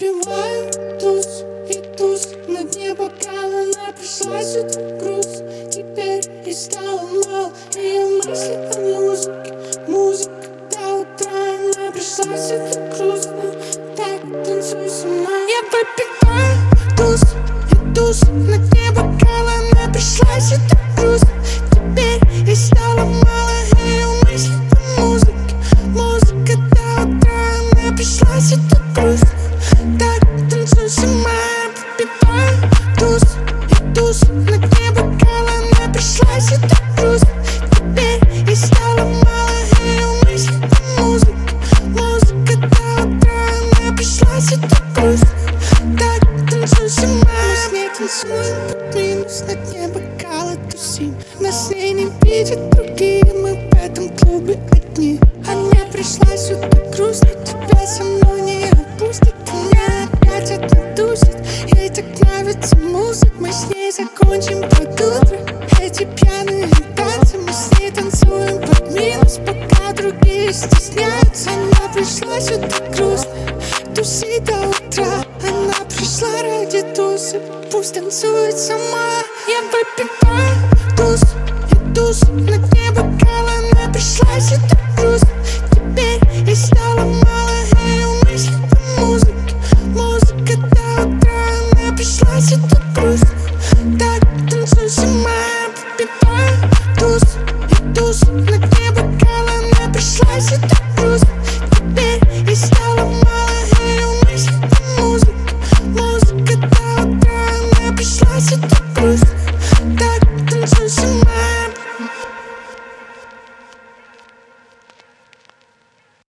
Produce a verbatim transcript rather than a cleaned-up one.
выпиваю туз и туз на дне бокала. Она пришла сюда груз, теперь и стало мало ее мысли о музыке. Музыка до утра, она пришла сюда грустно, так танцуй со мной. Я выпиваю туз и туз на дне бокала. Она пришла сюда грустно, теперь и стало мало ее мысли о музыке. Музыка до утра, она пришла сюда грустно, так танцуй со мной. Выпиваю туз и туз на дне бокала. Она пришла сюда грустно, теперь и стало мало ее мысли о музыке. Музыка до утра, она пришла сюда грустно, так танцуй со мной. Мы с ней танцуем под минус, на дне бокала тусим. Нас с ней не видят другие, мы в этом клубе одни. Она пришла сюда грустно, тебя со мной не отпустит. Меня опять отдусит, ей так нравится музыка. Мы с ней закончим под утро эти пьяные танцы. Мы с ней танцуем под минус, пока другие стесняются. Она пришла сюда грустно, тусит до утра. Она пришла ради туза, пусть танцует сама. Я выпиваю туз и туз на дне бокала. Она пришла сюда грустно, теперь и стало мало